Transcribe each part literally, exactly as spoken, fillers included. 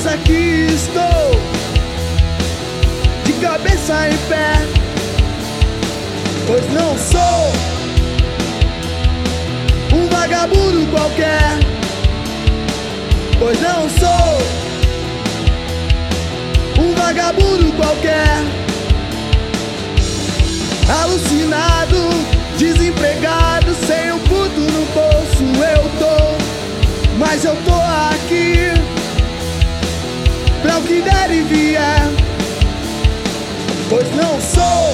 mas aqui estou, de cabeça em pé, pois não sou um vagabundo qualquer, pois não sou um vagabundo qualquer. Alucinado, desempregado, sem um puto no bolso eu tô, mas eu tô aqui pra o que der e vier, pois não sou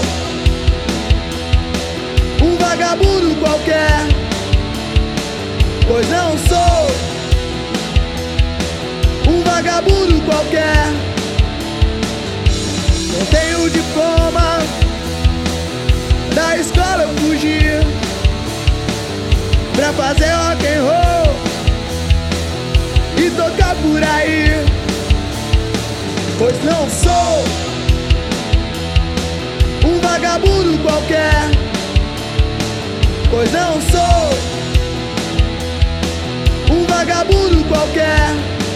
um vagabundo qualquer, pois não sou um vagabundo qualquer. Não tenho diploma da escola, eu fugi pra fazer rock and roll e tocar por aí, pois não sou um vagabundo qualquer, pois não sou um vagabundo qualquer.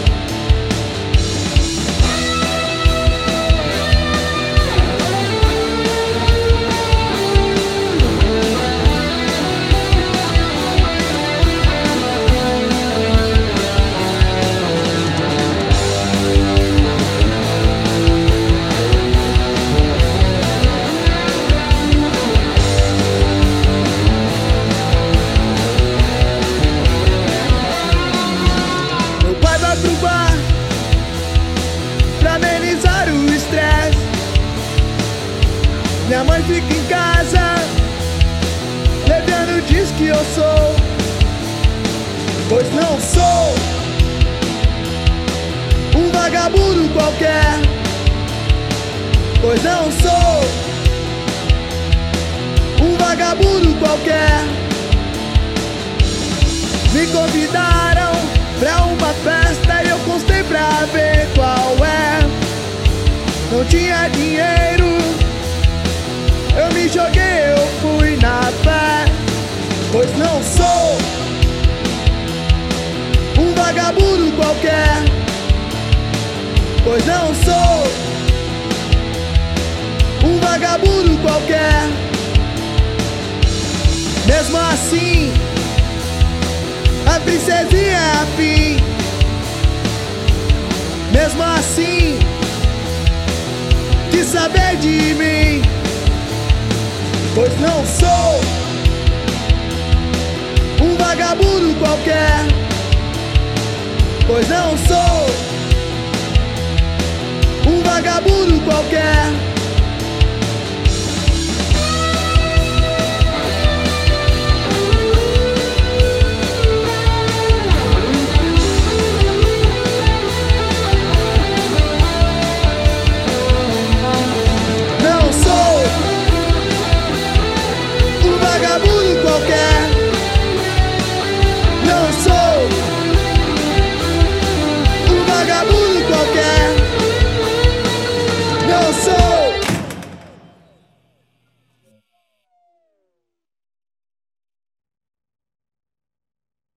Pro bar pra amenizar o estresse, minha mãe fica em casa levando diz que eu sou, pois não sou um vagabundo qualquer, pois não sou um vagabundo qualquer. Me convidaram pra uma festa e eu constei pra ver qual é. Não tinha dinheiro, eu me joguei, eu fui na fé, pois não sou um vagabundo qualquer, pois não sou um vagabundo qualquer. Mesmo assim, a princesinha é afim, mesmo assim quis saber de mim, pois não sou um vagabundo qualquer, pois não sou um vagabundo qualquer. Vagabundo qualquer.